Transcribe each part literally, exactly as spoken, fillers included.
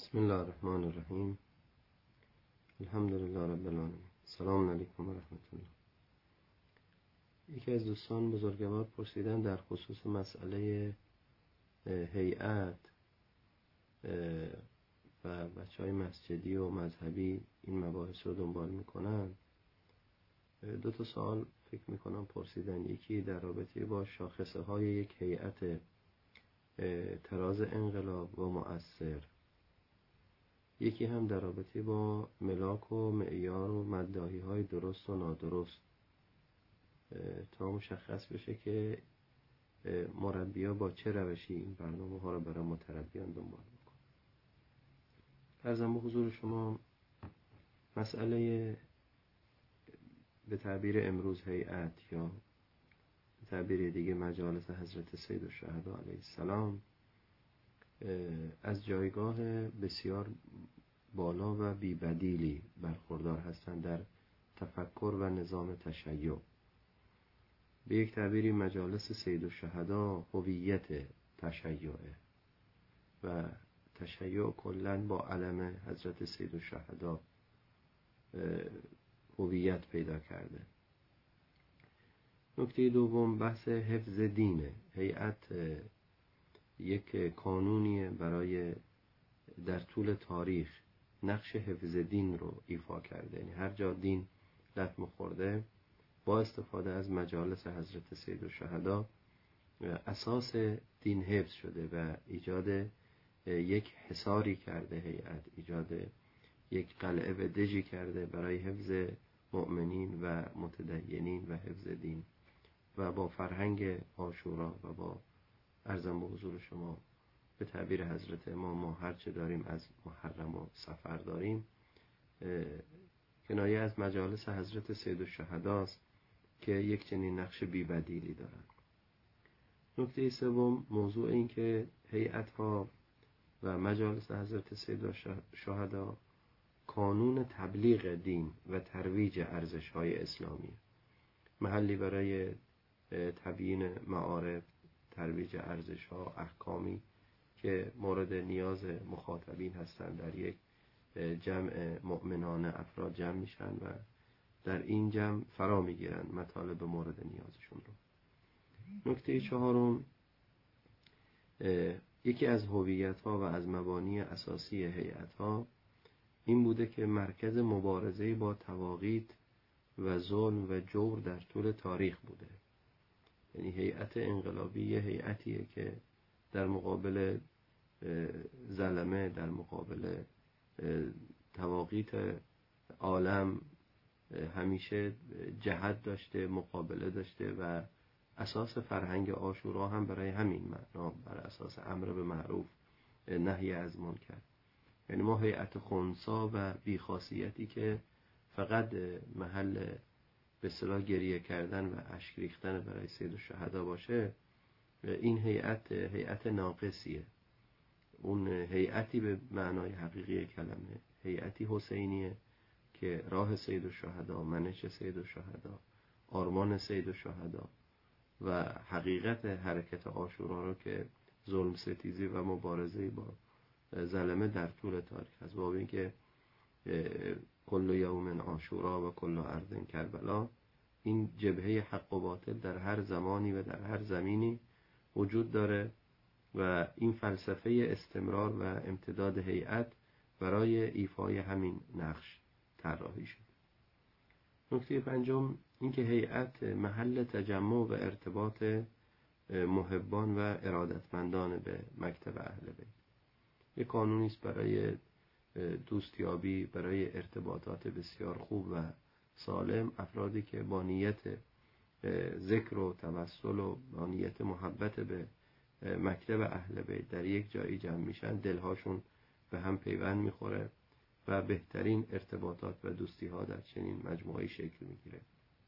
بسم الله الرحمن الرحیم. الحمد لله رب العالمین. سلام علیکم و رحمت الله. یکی از دوستان بزرگوار پرسیدن در خصوص مسئله هیئت و بچهای مسجدی و مذهبی این مباحث رو دنبال میکنن. دو تا سوال فکر میکنم پرسیدن. یکی در رابطه با شاخصه های یک هیئت طراز انقلاب و مؤثر، یکی هم در رابطه با ملاک و معیار و مدعی های درست و نادرست، تا مشخص بشه که مربی‌ها با چه روشی این برنامه ها رو برای متربیان دنبال میکنن. عرضم به حضور شما مسئله به تعبیر امروز هیئت یا به تعبیر دیگه مجالس حضرت سیدالشهدا علیه السلام از جایگاه بسیار بالا و بی‌بدیلی برخوردار هستند در تفکر و نظام تشیع. به یک تعبیری مجالس سیدالشهدا هویت تشیعه و تشیع کلاً با علم حضرت سیدالشهدا هویت پیدا کرده. نکته دوم بحث حفظ دینه. هیئت یک کانونیه برای در طول تاریخ نقش حفظ دین رو ایفا کرده. یعنی هر جا دین لطمه خورده با استفاده از مجالس حضرت سیدالشهدا اساس دین حفظ شده و ایجاد یک حصاری کرده. هیئت ایجاد یک قلعه و دژی کرده برای حفظ مؤمنین و متدینین و حفظ دین و با فرهنگ عاشورا و با عرضم به حضور شما به تعبیر حضرت امام ما هرچه داریم از محرم و صفر داریم کنایه از مجالس حضرت سیدالشهدا است که یک چنین نقش بی‌بدیلی دارند. نکته سوم موضوع این که هیئت‌ها و مجالس حضرت سیدالشهدا کانون تبلیغ دین و ترویج ارزش‌های اسلامی، محلی برای تبیین معارف، ترویج ارزش‌ها، احکامی که مورد نیاز مخاطبین هستند. در یک جمع مؤمنانه افراد جمع میشن و در این جمع فرا میگیرن مطالب مورد نیازشون رو. نکته چهارم یکی از هویت‌ها و از مبانی اساسی هیئت‌ها این بوده که مرکز مبارزه با طواغیت و ظلم و جور در طول تاریخ بوده. یعنی هیئت انقلابی یه هیئتیه که در مقابل ظلمه، در مقابل طواغیت عالم همیشه جهت داشته، مقابله داشته و اساس فرهنگ عاشورا هم برای همین معنا بر اساس امر به معروف نهی از منکر. یعنی ما هیئت خنثی و بی‌خاصیتی که فقط محل به اصطلاح گریه کردن و اشک ریختن برای سیدالشهدا باشه، این هیئت هیئت ناقصیه. اون هیئتی به معنای حقیقی کلمه هیئتی حسینیه که راه سیدالشهدا، منش سیدالشهدا، آرمان سیدالشهدا و حقیقت حرکت عاشورا رو که ظلم ستیزی و مبارزه با ظلمه در طول تاریخ از باب این که کل یوم عاشورا و کل ارض کربلا، این جبهه حق و باطل در هر زمانی و در هر زمینی وجود داره و این فلسفه استمرار و امتداد هیئت برای ایفای همین نقش طراحی شد. نکته پنجم این که هیئت محل تجمع و ارتباط محبان و ارادتمندان به مکتب اهل بیت. یک قانونی است برای دوستیابی، برای ارتباطات بسیار خوب و سالم. افرادی که با نیت ذکر و توسل و با نیت محبت به مکتب اهل بیت در یک جایی جمع میشن، دلهاشون به هم پیوند میخوره و بهترین ارتباطات و دوستی ها در چنین مجموعه‌ای شکل میگیره.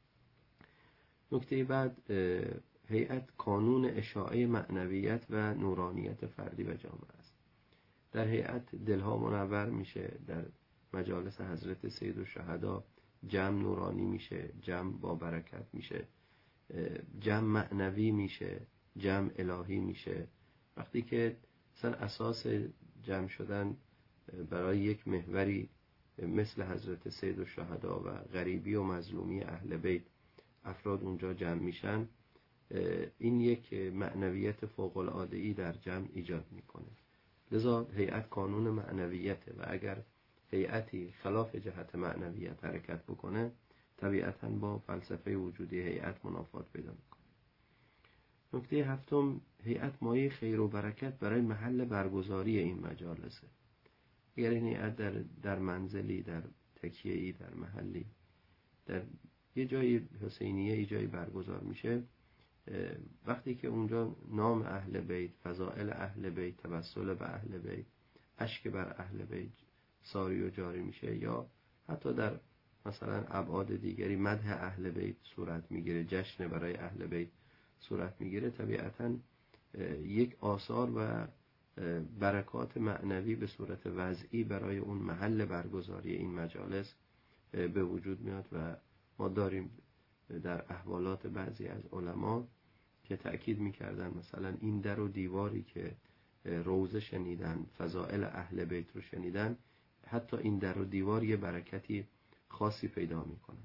نکته بعد هیئت کانون اشاعه معنویت و نورانیت فردی و جامعه است. در هیئت دلها منور میشه، در مجالس حضرت سیدالشهدا جمع نورانی میشه، جمع با برکت میشه، جمع معنوی میشه، جمع الهی میشه. وقتی که مثلا اساس جمع شدن برای یک محوری مثل حضرت سید الشهدا و غریبی و مظلومی اهل بیت افراد اونجا جمع میشن، این یک معنویت فوق العاده‌ای در جمع ایجاد میکنه. لذا هیئت کانون معنویته و اگر هیئتی خلاف جهت معنویت حرکت بکنه طبیعتاً با فلسفه وجودی هیئت منافات پیدا میکنه. نکته هفتم، هیئت مایه خیر و برکت برای محل برگزاری این مجالسه. اگر این هیئت در, در منزلی، در تکیه‌ای، در محلی، در یه جای حسینیه، یه جایی برگزار میشه، وقتی که اونجا نام اهل بیت، فضائل اهل بیت، توسل به اهل بیت، اشک بر اهل بیت ساری و جاری میشه، یا حتی در مثلا ابعاد دیگری مدح اهل بیت صورت میگیره، جشن برای اهل بیت صورت میگیره، طبیعتاً یک آثار و برکات معنوی به صورت وضعی برای اون محل برگزاری این مجالس به وجود میاد و ما داریم در احوالات بعضی از علما که تأکید میکردن مثلا این در و دیواری که روزه شنیدن، فضائل اهل بیت رو شنیدن، حتی این در و دیوار یه برکتی خاصی پیدا میکنن.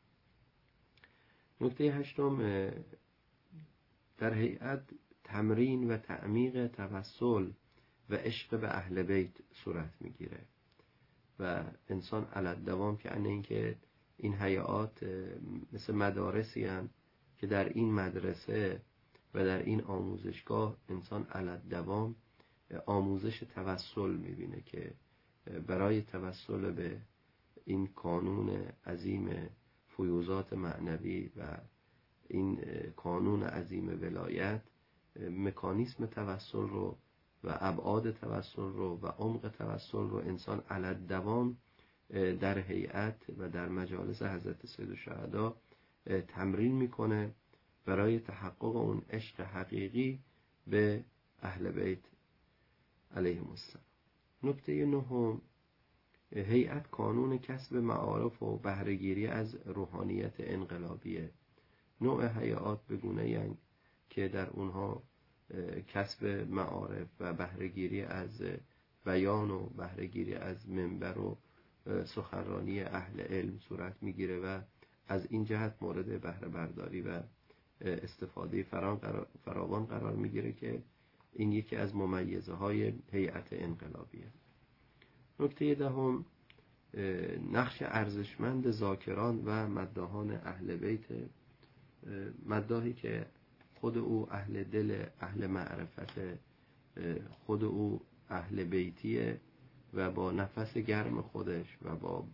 نکته هشتم، در هیئت تمرین و تعمیق توسل و عشق به اهل بیت صورت میگیره و انسان علت دوام که انه این که این هیئات مثل مدارسی هستند که در این مدرسه و در این آموزشگاه انسان علت دوام آموزش توسل میبینه که برای توسل به این کانون عظیم فیوضات معنوی و این کانون عظیم ولایت مکانیسم توسل رو و ابعاد توسل رو و عمق توسل رو انسان علت دوام در هیئت و در مجالس حضرت سید الشهدا تمرین میکنه برای تحقق اون عشق حقیقی به اهل بیت علیهم السلام. نکته نهم، هیئت کانون کسب معارف و بهره‌گیری از روحانیت انقلابیه. نوع هیئات بگونه یعنی که در اونها کسب معارف و بهره‌گیری از بیان و بهره‌گیری از منبر و سخنرانی اهل علم صورت میگیره و از این جهت مورد بهره برداری و استفاده فراوان قرار میگیره که این یکی از ممیزه های هیئت انقلابیه. نکته دهم، نقش ارزشمند ذاکران و مداحان اهل بیت، مداحی که خود او اهل دل، اهل معرفت، خود او اهل بیتیه و با نفس گرم خودش و با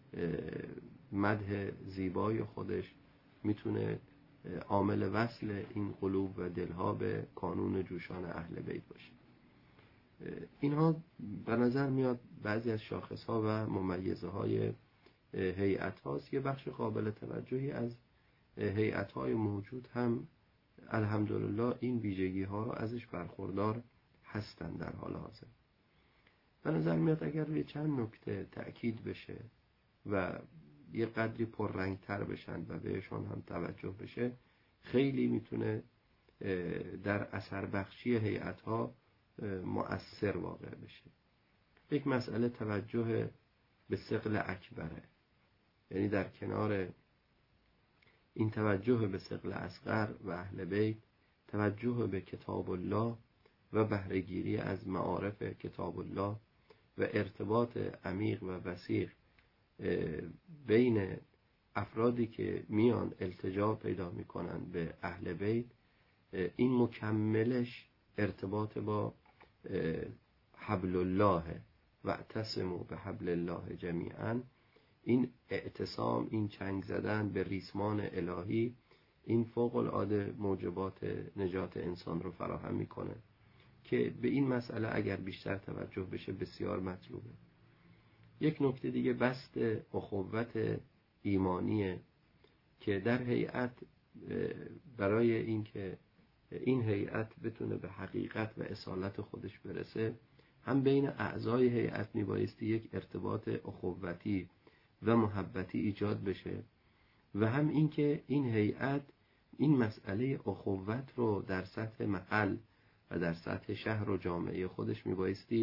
مدح زیبای خودش میتونه عامل وصل این قلوب و دلها به کانون جوشان اهل بیت باشه. اینها به نظر میاد بعضی از شاخصها و ممیزه های هیئت هاست. یه بخش قابل توجهی از هیئت های موجود هم الحمدلله این ویژگی ها رو ازش برخوردار هستن در حال حاضر. به نظر میاد اگر روی چند نکته تأکید بشه و یه قدری پررنگتر بشن و بهشون هم توجه بشه، خیلی میتونه در اثر بخشی هیئت ها مؤثر واقع بشه. یک مسئله توجه به ثقل اکبره، یعنی در کنار این توجه به ثقل اصغر و اهل بیت، توجه به کتاب الله و بهره‌گیری از معارف کتاب الله و ارتباط عمیق و وثیق بین افرادی که میان التجا پیدا میکنن به اهل بیت، این مکملش ارتباط با حبل الله و اعتصموا به حبل الله جمیعا. این اعتصام، این چنگ زدن به ریسمان الهی، این فوق العاده موجبات نجات انسان رو فراهم میکنه که به این مسئله اگر بیشتر توجه بشه بسیار مطلوبه. یک نکته دیگه بسط اخوت ایمانیه که در هیئت برای اینکه این هیئت بتونه به حقیقت و اصالت خودش برسه، هم بین اعضای هیئت میبایستی یک ارتباط اخوتی و محبتی ایجاد بشه و هم اینکه این هیئت این مسئله اخوت رو در سطح محل و در سطح شهر و جامعه خودش میبایستی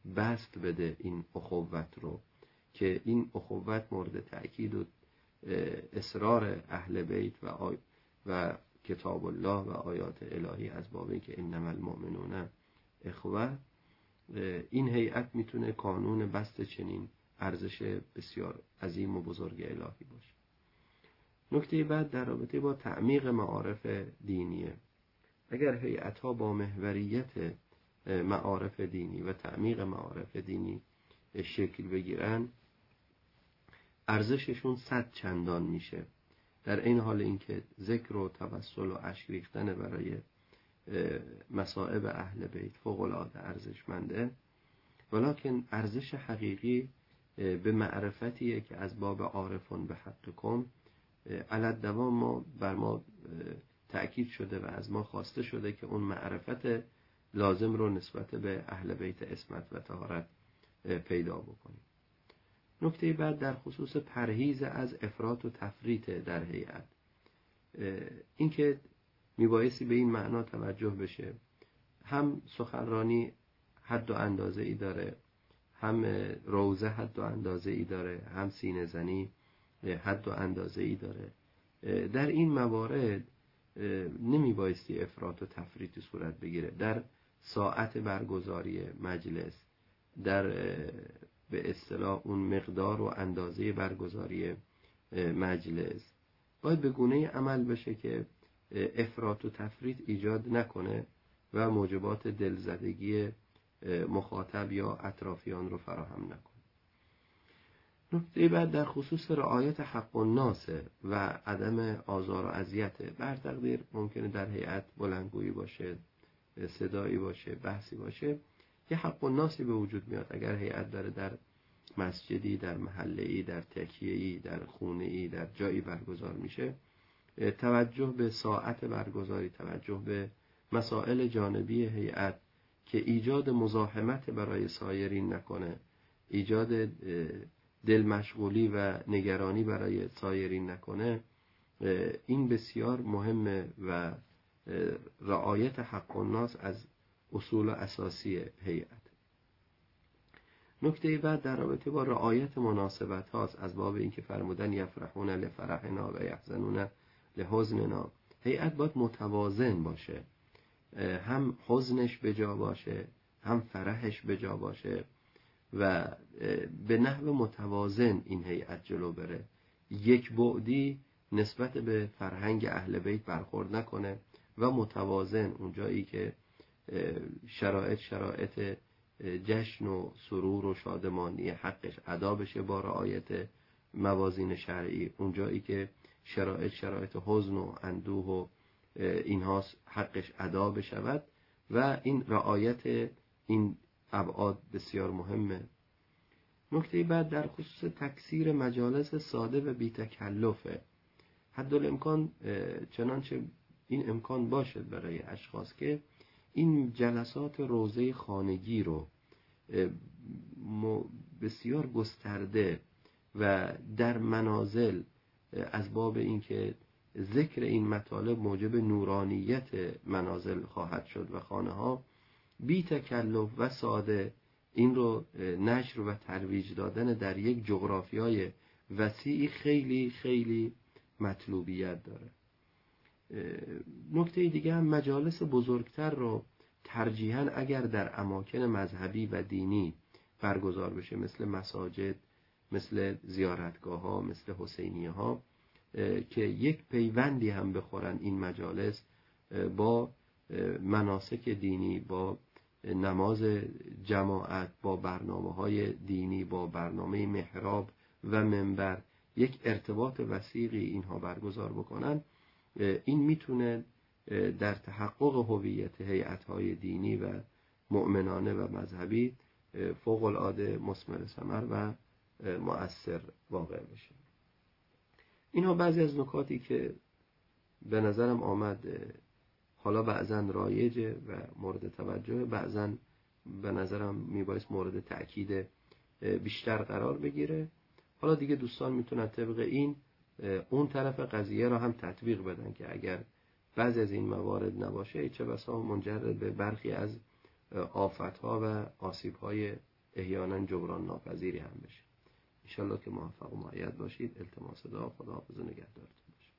بسط بده این اخوت رو که این اخوت مورد تأکید و اصرار اهل بیت و آی و کتاب الله و آیات الهی از باب اینکه انما المؤمنون اخوه، این هیئت میتونه کانون بسط چنین ارزش بسیار عظیم و بزرگ الهی باشه. نکته بعد در رابطه با تعمیق معارف دینیه. اگر هیئت‌ها با محوریت معارف دینی و تعمیق معارف دینی شکل بگیرن، ارزششون صد چندان میشه، در این حال اینکه ذکر و توسل و اشک ریختن برای مصائب اهل بیت فوق‌العاده ارزشمنده، ولکن ارزش حقیقی به معرفتیه که از باب عارفون به حقکم علی دوام ما بر ما تأکید شده و از ما خواسته شده که اون معرفت لازم رو نسبت به اهل بیت عصمت و طهارت پیدا بکنیم. نکته بعد در خصوص پرهیز از افراط و تفریط در هیئت، این که میبایستی به این معنا توجه بشه هم سخنرانی حد و اندازه ای داره، هم روزه حد و اندازه ای داره، هم سینه زنی حد و اندازه ای داره. در این موارد نمی بایستی افراط و تفریطی صورت بگیره. در ساعت برگزاری مجلس، در به اصطلاح اون مقدار و اندازه برگزاری مجلس باید به گونه عمل بشه که افراط و تفریط ایجاد نکنه و موجبات دلزدگی مخاطب یا اطرافیان رو فراهم نکنه. نکته بعد در خصوص رعایت حق الناس و عدم آزار و اذیت. بر تقدیر ممکنه در هیئت بلندگویی باشه، صدایی باشه، بحثی باشه، یه حق الناسی به وجود میاد. اگر هیئت داره در مسجدی، در محله‌ای، در تکیه‌ای، در خونه‌ای، در جایی برگزار میشه، توجه به ساعت برگزاری، توجه به مسائل جانبی هیئت که ایجاد مزاحمت برای سایرین نکنه، ایجاد دل مشغولی و نگرانی برای سایرین نکنه، این بسیار مهمه و رعایت حق الناس از اصول اساسی هیئت. نکته بعد در رابطه با رعایت مناسبت هاست، از باب اینکه فرمودن یفرحون لفرحنا و یحزنون لحزننا. هیئت باید متوازن باشه، هم حزنش به جا باشه، هم فرحش به جا باشه و به نحو متوازن این هیئت جلو بره. یک بعدی نسبت به فرهنگ اهل بیت برخورد نکنه و متوازن اونجایی که شرایط شرایط جشن و سرور و شادمانی حقش ادا بشه با رعایت موازین شرعی، اونجایی که شرایط شرایط حزن و اندوه و اینها حقش ادا بشود و این رعایت این ابعاد بسیار مهمه. نکته بعد در خصوص تکثیر مجالس ساده و بی تکلفه. حدالامکان چنانچه این امکان باشد برای اشخاص که این جلسات روزه خانگی رو بسیار گسترده و در منازل، از باب اینکه ذکر این مطالب موجب نورانیت منازل خواهد شد و خانه ها بی تکلف و ساده این رو نشر و ترویج دادن در یک جغرافیای وسیعی خیلی خیلی مطلوبیت داره. نکته دیگه هم مجالس بزرگتر رو ترجیحاً اگر در اماکن مذهبی و دینی برگزار بشه، مثل مساجد، مثل زیارتگاه ها، مثل حسینیه ها، که یک پیوندی هم بخورن این مجالس با مناسک دینی، با نماز جماعت، با برنامه های دینی، با برنامه محراب و منبر، یک ارتباط وثیقی اینها برگزار بکنن. این میتونه در تحقق هویت هیئت‌های دینی و مؤمنانه و مذهبی فوق العاده مثمر ثمر و مؤثر واقع بشه. اینها بعضی از نکاتی که به نظرم آمد حالا بعضن رایجه و مورد توجه، بعضن به نظرم میبایست مورد تأکید بیشتر قرار بگیره. حالا دیگه دوستان میتونن طبق این اون طرف قضیه را هم تطبیق بدن که اگر بعضی از این موارد نباشه، چه بسا منجر به برخی از آفتها و آسیبهای احیانا جبران ناپذیری هم بشه. انشالله که موفق و مؤید باشید. التماس دعا. خداحافظ و نگهدارتون.